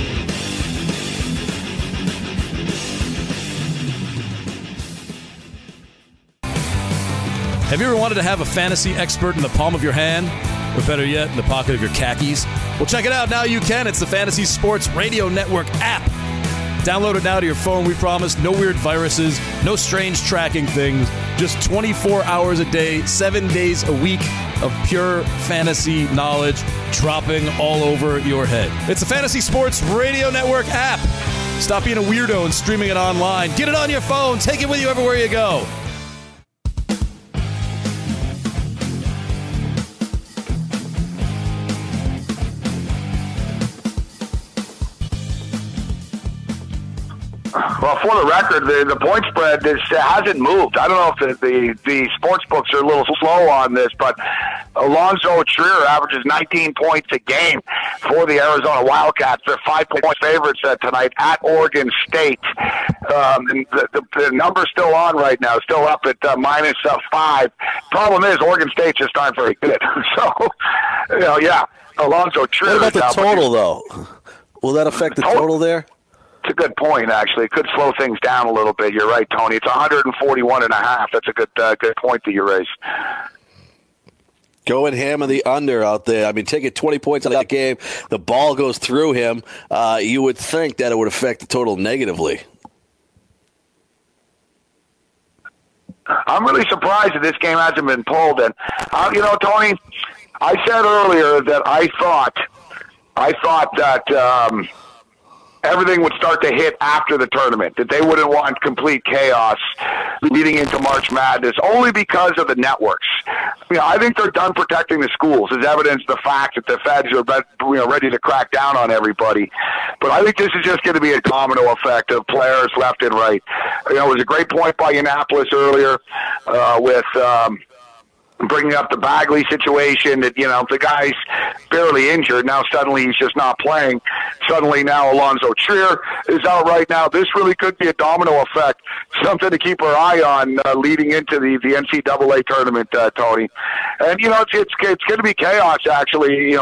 S8: Have you ever wanted to have a fantasy expert in the palm of your hand? Or better yet, in the pocket of your khakis? Well, check it out. Now you can. It's the Fantasy Sports Radio Network app. Download it now to your phone, we promise. No weird viruses, no strange tracking things. Just 24 hours a day, 7 days a week of pure fantasy knowledge dropping all over your head. It's the Fantasy Sports Radio Network app. Stop being a weirdo and streaming it online. Get it on your phone. Take it with you everywhere you go.
S7: Well, for the record, the point spread hasn't moved. I don't know if the sports books are a little slow on this, but Alonzo Trier averages 19 points a game for the Arizona Wildcats. They're 5-point favorites tonight at Oregon State. And the number's still on right now, still up at -5. Problem is, Oregon State just aren't very good. So, Alonzo Trier.
S5: What about the total, though? Will that affect the total there?
S7: It's a good point, actually. It could slow things down a little bit. You're right, Tony. It's 141.5. That's a good point that you raised.
S5: Go and hammer the under out there. I mean, taking 20 points out of that game, the ball goes through him. You would think that it would affect the total negatively.
S7: I'm really surprised that this game hasn't been pulled. And, Tony, I said earlier that I thought that everything would start to hit after the tournament, that they wouldn't want complete chaos leading into March Madness, only because of the networks. I think they're done protecting the schools, as evidenced the fact that the feds are ready to crack down on everybody. But I think this is just going to be a domino effect of players left and right. It was a great point by Annapolis earlier with bringing up the Bagley situation, that, the guy's barely injured. Now suddenly he's just not playing. Suddenly now Alonzo Trier is out right now. This really could be a domino effect, something to keep our eye on leading into the NCAA tournament, Tony. And, it's going to be chaos, actually,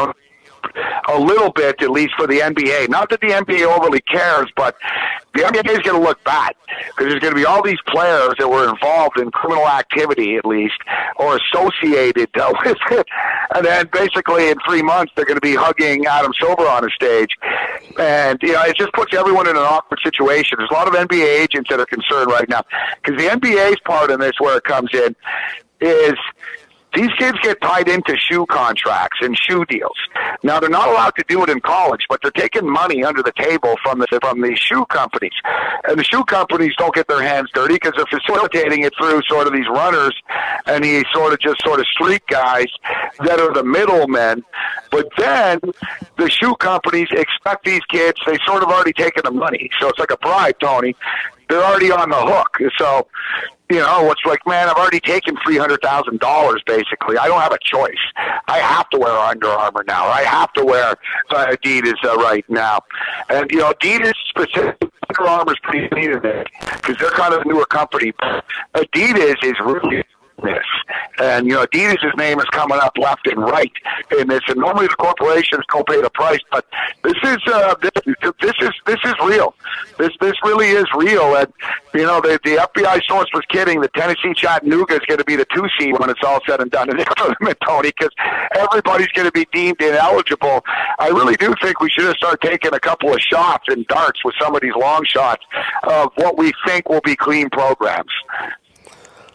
S7: a little bit, at least for the NBA. Not that the NBA overly cares, but the NBA is going to look bad because there's going to be all these players that were involved in criminal activity, at least, or associated with it. And then basically in 3 months, they're going to be hugging Adam Silver on a stage. And, it just puts everyone in an awkward situation. There's a lot of NBA agents that are concerned right now because the NBA's part in this, where it comes in, is these kids get tied into shoe contracts and shoe deals. Now, they're not allowed to do it in college, but they're taking money under the table from the shoe companies. And the shoe companies don't get their hands dirty because they're facilitating it through sort of these runners and these sort of street guys that are the middlemen. But then the shoe companies expect these kids, they sort of already taken the money. So it's like a bribe, Tony. They're already on the hook. So, it's like, man, I've already taken $300,000, basically. I don't have a choice. I have to wear Under Armour now. I have to wear Adidas right now. And, Adidas specifically, Under Armour's pretty neat in it because they're kind of a newer company. But Adidas is really this. And, Adidas' name is coming up left and right in this. And normally the corporations don't pay the price, but this is real. This really is real. And, the FBI source was kidding. The Tennessee Chattanooga is going to be the 2 seed when it's all said and done in the tournament, Tony, because everybody's going to be deemed ineligible. I really do think we should have started taking a couple of shots and darts with some of these long shots of what we think will be clean programs.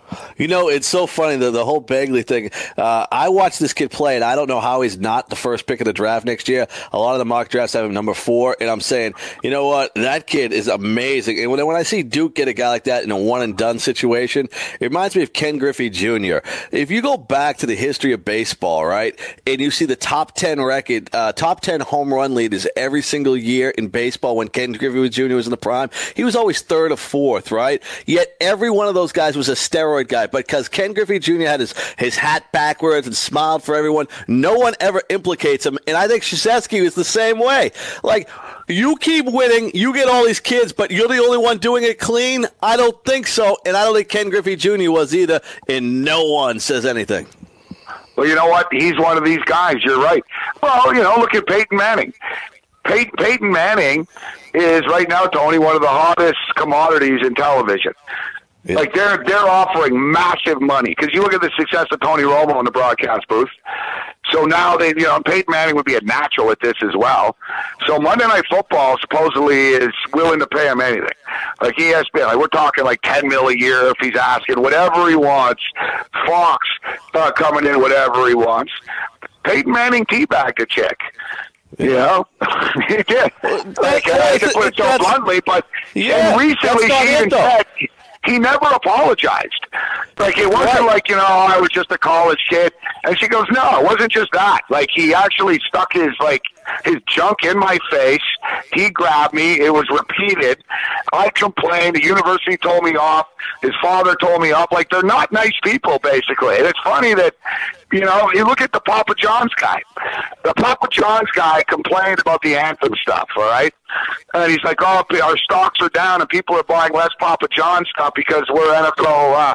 S5: You know, it's so funny, the whole Bagley thing. I watched this kid play, and I don't know how he's not the first pick of the draft next year. A lot of the mock drafts have him number 4, and I'm saying, you know what? That kid is amazing. And when I see Duke get a guy like that in a one-and-done situation, it reminds me of Ken Griffey Jr. If you go back to the history of baseball, right, and you see the top 10 record, top 10 home run leaders every single year in baseball when Ken Griffey Jr. was in the prime, he was always 3rd or 4th, right? Yet every one of those guys was a steroid guy, but because Ken Griffey Jr. had his hat backwards and smiled for everyone, no one ever implicates him. And I think Krzyzewski is the same way. Like, you keep winning, you get all these kids, but you're the only one doing it clean? I don't think so, and I don't think Ken Griffey Jr. was either, and no one says anything.
S7: Well, you know what? He's one of these guys. You're right. Well, look at Peyton Manning. Peyton Manning is right now, Tony, one of the hottest commodities in television. Yeah. Like they're offering massive money because you look at the success of Tony Romo in the broadcast booth. So now Peyton Manning would be a natural at this as well. So Monday Night Football supposedly is willing to pay him anything. Like ESPN, like we're talking like $10 million a year if he's asking whatever he wants. Fox coming in whatever he wants. Peyton Manning teabagged a chick. You know, he did. Like, I hate to put it so bluntly, but recently she even said he never apologized. Like, it wasn't like, I was just a college kid. And she goes, no, it wasn't just that. Like, he actually stuck his junk in my face. He grabbed me. It was repeated. I complained. The university told me off. His father told me off. Like, they're not nice people, basically. And it's funny that, you look at the Papa John's guy. The Papa John's guy complained about the anthem stuff, all right? And he's like, oh, our stocks are down and people are buying less Papa John's stuff because we're NFL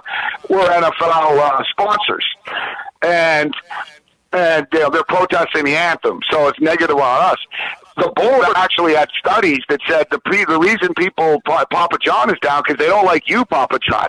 S7: sponsors. And they're protesting the anthem, so it's negative on us. The board actually had studies that said the reason people Papa John is down because they don't like you, Papa John.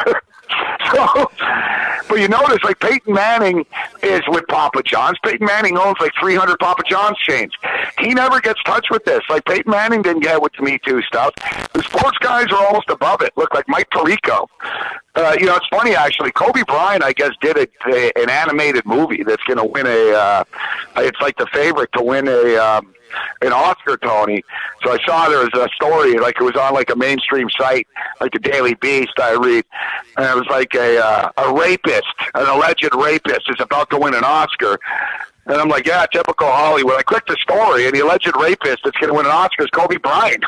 S7: So, but you notice, like, Peyton Manning is with Papa John's. Peyton Manning owns like 300 Papa John's chains. He never gets touched with this. Like, Peyton Manning didn't get with the Me Too stuff. The sports guys are almost above it. Look, like Mike Tirico. It's funny, actually. Kobe Bryant, I guess, did an animated movie that's going to win it's like the favorite to win an Oscar, Tony. So I saw there was a story, like it was on like a mainstream site, like the Daily Beast I read, and it was like a rapist, an alleged rapist is about to win an Oscar. And I'm like, yeah, typical Hollywood. I clicked the story, and the alleged rapist that's going to win an Oscar is Kobe Bryant.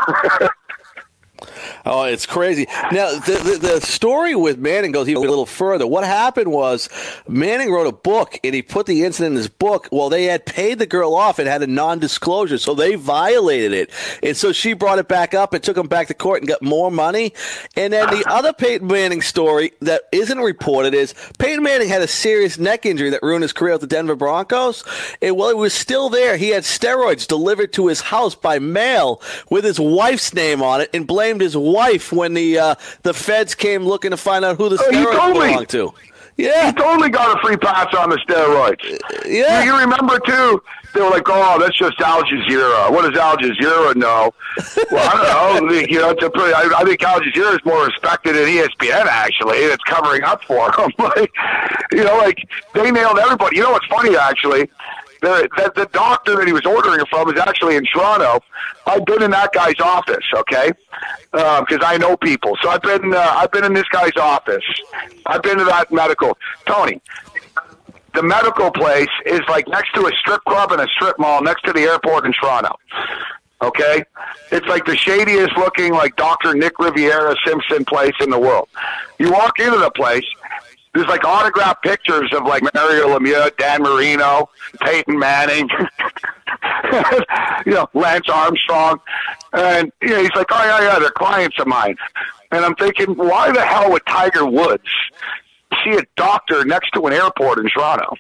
S5: Oh, it's crazy. Now, the story with Manning goes even a little further. What happened was Manning wrote a book, and he put the incident in his book. Well, they had paid the girl off and had a non-disclosure, so they violated it. And so she brought it back up and took him back to court and got more money. And then the other Peyton Manning story that isn't reported is Peyton Manning had a serious neck injury that ruined his career with the Denver Broncos. And while he was still there, he had steroids delivered to his house by mail with his wife's name on it and blamed his wife when the feds came looking to find out who the steroids belonged to. Yeah.
S7: He totally got a free pass on the steroids.
S5: Yeah.
S7: You remember, too, they were like, oh, that's just Al Jazeera. What does Al Jazeera know? Well, I don't know. I think Al Jazeera is more respected than ESPN, actually. It's covering up for him. They nailed everybody. You know what's funny, actually? The doctor that he was ordering it from is actually in Toronto. I've been in that guy's office, okay? Because I know people. So I've been in this guy's office. I've been to that medical. Tony, the medical place is like next to a strip club and a strip mall next to the airport in Toronto. Okay? It's like the shadiest looking, like Dr. Nick Riviera Simpson place in the world. You walk into the place, there's like autographed pictures of like Mario Lemieux, Dan Marino, Peyton Manning, Lance Armstrong. And he's like, oh, yeah, they're clients of mine. And I'm thinking, why the hell would Tiger Woods see a doctor next to an airport in Toronto?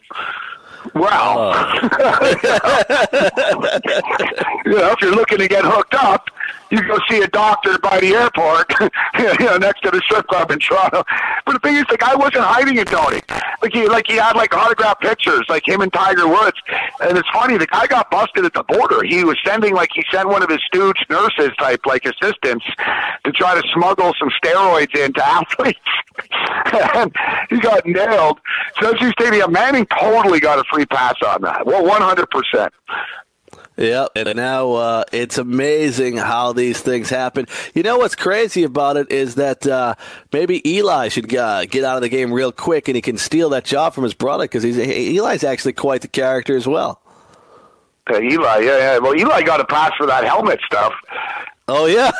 S7: Well, if you're looking to get hooked up, you go see a doctor by the airport, next to the strip club in Toronto. But the thing is, the guy wasn't hiding it, Tony. He had autographed pictures, like him and Tiger Woods. And it's funny, the guy got busted at the border. He was sending, he sent one of his stooge nurses type, assistants to try to smuggle some steroids into athletes. And he got nailed. SoFi Stadium, Manning totally got a free pass on that. Well, 100%.
S5: Yeah, and now it's amazing how these things happen. You know what's crazy about it is that maybe Eli should get out of the game real quick, and he can steal that job from his brother, because Eli's actually quite the character as well.
S7: Eli, yeah. Well, Eli got a pass for that helmet stuff.
S5: Oh, yeah.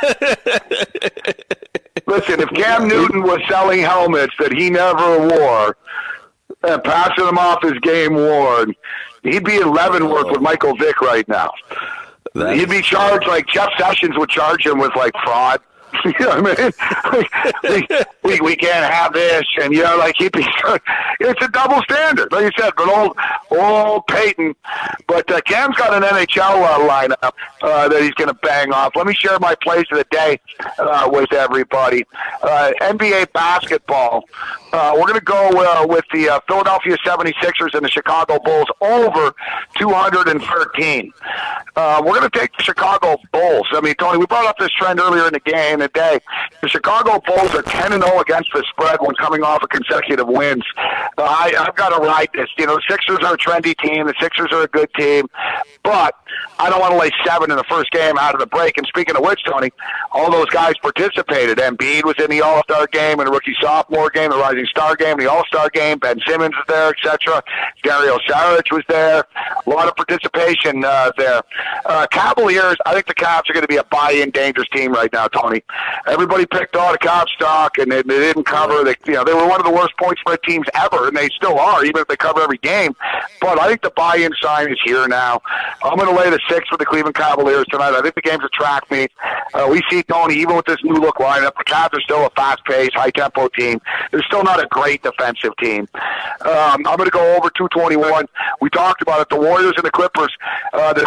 S7: Listen, if Cam Newton was selling helmets that he never wore and passing them off as game worn, he'd be in Leavenworth with Michael Vick right now. He'd be charged like Jeff Sessions would charge him with fraud. You know what I mean? We can't have this, and he'd be. It's a double standard, like you said. But old Peyton, but Cam's got an NHL lineup that he's going to bang off. Let me share my plays of the day with everybody. NBA basketball. We're going to go with the Philadelphia 76ers and the Chicago Bulls over 213. We're going to take the Chicago Bulls. I mean, Tony, we brought up this trend earlier in the day. The Chicago Bulls are 10-0 against the spread when coming off of consecutive wins. I've got to ride this. The Sixers are a trendy team. The Sixers are a good team. But I don't want to lay 7 in the first game out of the break. And speaking of which, Tony, all those guys participated. Embiid was in the All-Star game and the rookie-sophomore game, the Rising Star game, the All-Star game. Ben Simmons was there, etc. Dario Saric was there. A lot of participation there. Cavaliers, I think the Cavs are going to be a buy-in dangerous team right now, Tony. Everybody picked all the Cavs stock, and they didn't cover. They were one of the worst point spread teams ever, and they still are, even if they cover every game. But I think the buy-in sign is here now. I'm going to lay the 6 with the Cleveland Cavaliers tonight. I think the game's attract me. We see, Tony, even with this new look lineup, the Cavs are still a fast-paced, high-tempo team. They're still not a great defensive team. I'm going to go over 221. We talked about it. The Warriors and the Clippers. The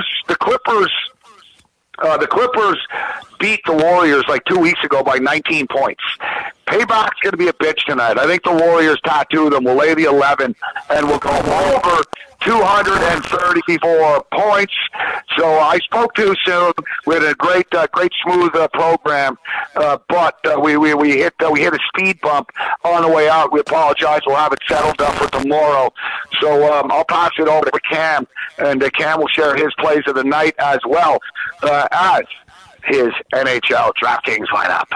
S7: Clippers beat the Warriors 2 weeks ago by 19 points. Payback's going to be a bitch tonight. I think the Warriors tattoo them. We'll lay the 11, and we'll go over 234 points. So I spoke too soon. We had a great smooth program, but we hit a speed bump on the way out. We apologize. We'll have it settled up for tomorrow. So I'll pass it over to Cam, and Cam will share his plays of the night as well as his NHL DraftKings lineup.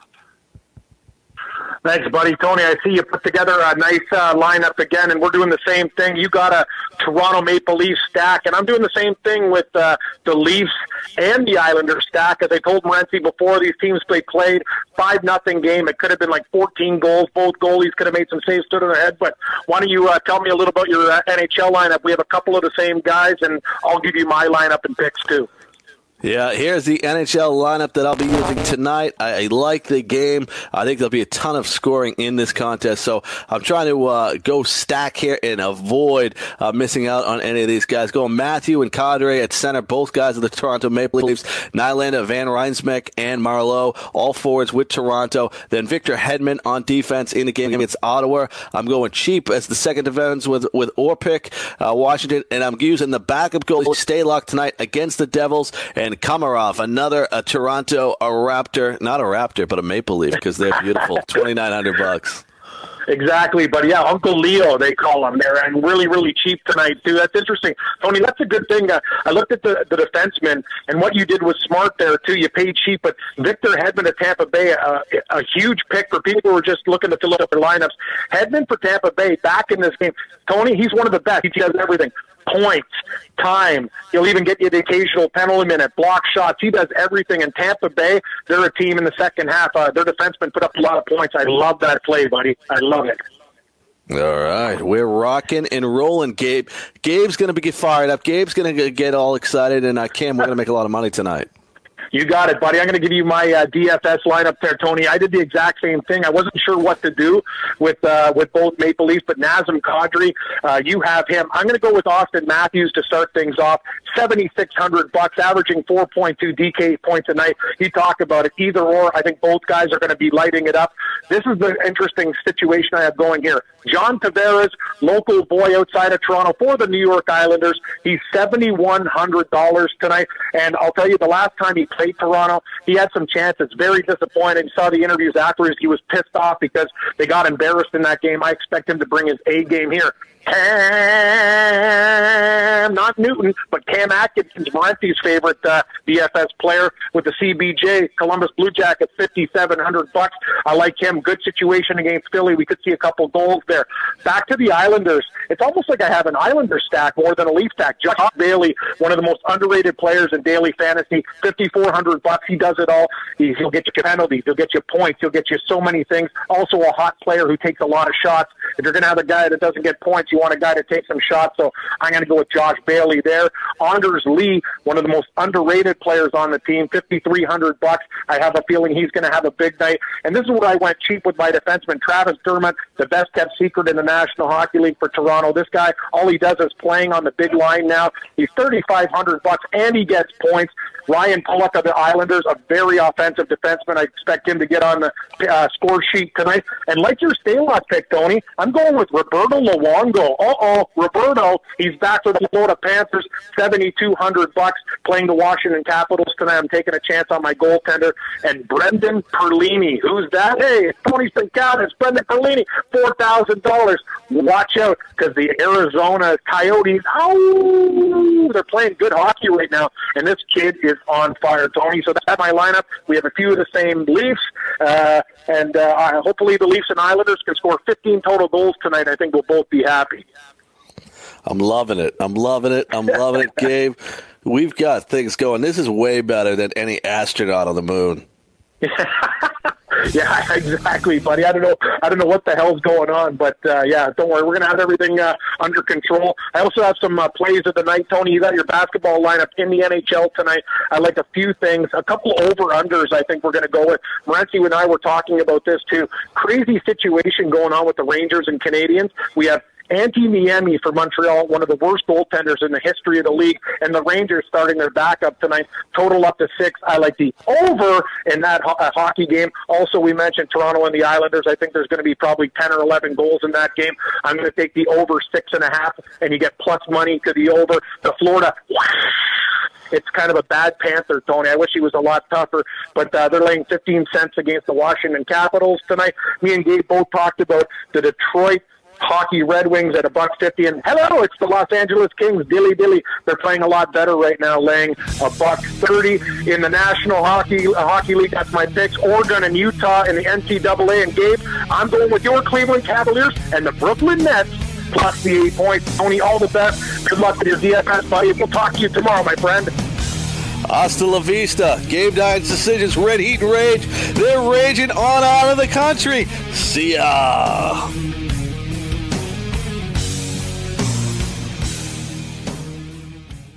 S9: Thanks, buddy. Tony, I see you put together a nice lineup again, and we're doing the same thing. You got a Toronto Maple Leafs stack, and I'm doing the same thing with the Leafs and the Islanders stack. As I told Morency before, these teams played 5-0 game. It could have been 14 goals. Both goalies could have made some saves, stood on their head. But why don't you tell me a little about your NHL lineup? We have a couple of the same guys, and I'll give you my lineup and picks too.
S5: Yeah, here's the NHL lineup that I'll be using tonight. I like the game. I think there'll be a ton of scoring in this contest, so I'm trying to go stack here and avoid missing out on any of these guys. Going Matthew and Kadri at center, both guys of the Toronto Maple Leafs. Nylander, Van Riensbeck, and Marleau, all forwards with Toronto. Then Victor Hedman on defense in the game against Ottawa. I'm going cheap as the second defense with Orpik, Washington, and I'm using the backup goalie Stalock tonight against the Devils, and Komarov, another Toronto Raptor, not a Raptor, but a Maple Leaf, because they're beautiful. $2,900.
S9: Exactly, but yeah, Uncle Leo, they call him there, and really, really cheap tonight, too. That's interesting. Tony, that's a good thing. I looked at the defensemen, and what you did was smart there, too. You paid cheap, but Victor Hedman at Tampa Bay, a huge pick for people who are just looking to fill up their lineups. Hedman for Tampa Bay, back in this game. Tony, he's one of the best. He does everything. Points, time. He'll even get you the occasional penalty minute, block shots. He does everything. In Tampa Bay, they're a team in the second half. Their defensemen put up a lot of points. I love that play, buddy. I love it.
S5: All right, we're rocking and rolling, Gabe. Gabe's going to get fired up. Gabe's going to get all excited, and Cam, we're going to make a lot of money tonight.
S9: You got it, buddy. I'm going to give you my DFS lineup there, Tony. I did the exact same thing. I wasn't sure what to do with both Maple Leafs, but Nazem Kadri, you have him. I'm going to go with Austin Matthews to start things off. $7,600, averaging 4.2 DK points a night. You talk about it, either or. I think both guys are going to be lighting it up. This is the interesting situation I have going here. John Tavares, local boy outside of Toronto for the New York Islanders. He's $7,100 tonight. And I'll tell you, the last time he played Toronto, he had some chances. Very disappointing. Saw the interviews afterwards. He was pissed off because they got embarrassed in that game. I expect him to bring his A game here. Cam, not Newton, but Cam Atkinson's Morency's favorite DFS player with the CBJ, Columbus Blue Jackets, $5,700. I like him. Good situation against Philly. We could see a couple goals there. Back to the Islanders. It's almost like I have an Islander stack more than a Leaf stack. Josh Bailey, one of the most underrated players in daily fantasy, $5,400. He does it all. He'll get you penalties. He'll get you points. He'll get you so many things. Also a hot player who takes a lot of shots. If you're going to have a guy that doesn't get points, you want a guy to take some shots, so I'm going to go with Josh Bailey there. Anders Lee, one of the most underrated players on the team, $5,300. I have a feeling he's going to have a big night. And this is where I went cheap with my defenseman, Travis Dermott, the best-kept secret in the National Hockey League for Toronto. This guy, all he does is playing on the big line now. He's $3,500, and he gets points. Ryan Pulock of the Islanders, a very offensive defenseman. I expect him to get on the score sheet tonight. And like your Stalock pick, Tony, I'm going with Roberto Luongo. Roberto, he's back for the Florida Panthers, $7,200, playing the Washington Capitals tonight. I'm taking a chance on my goaltender. And Brendan Perlini, who's that? Hey, it's Tony Sincata. It's Brendan Perlini, $4,000. Watch out, because the Arizona Coyotes, they're playing good hockey right now, and this kid is on fire, Tony. So that's my lineup. We have a few of the same Leafs, and hopefully the Leafs and Islanders can score 15 total goals tonight. I think we'll both be happy.
S5: I'm loving it. I'm loving it, Gabe. We've got things going. This is way better than any astronaut on the moon.
S9: Yeah, exactly, buddy. I don't know what the hell's going on, but yeah, don't worry. We're going to have everything under control. I also have some plays of the night, Tony. You got your basketball lineup in the NHL tonight. I like a few things. A couple over-unders I think we're going to go with. Morency and I were talking about this, too. Crazy situation going on with the Rangers and Canadiens. We have Antti Niemi for Montreal, one of the worst goaltenders in the history of the league, and the Rangers starting their backup tonight. Total up to 6. I like the over in that hockey game. Also, we mentioned Toronto and the Islanders. I think there's going to be probably 10 or 11 goals in that game. I'm going to take the over 6.5, and you get plus money to the over. The Florida, it's kind of a bad Panther, Tony. I wish he was a lot tougher, but they're laying 15 cents against the Washington Capitals tonight. Me and Gabe both talked about the Detroit Hockey Red Wings at $1.50, and hello, it's the Los Angeles Kings. Dilly. They're playing a lot better right now, laying $1.30 in the National Hockey League. That's my picks. Oregon and Utah in the NCAA. And Gabe, I'm going with your Cleveland Cavaliers and the Brooklyn Nets plus the 8 points. Tony, all the best. Good luck with your DFS, buddy. We'll talk to you tomorrow, my friend.
S5: Hasta la vista. Gabe Dines Decisions, Red Heat and Rage. They're raging on out of the country. See ya.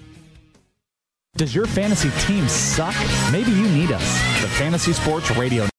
S10: Does your fantasy team suck? Maybe you need us. The Fantasy Sports Radio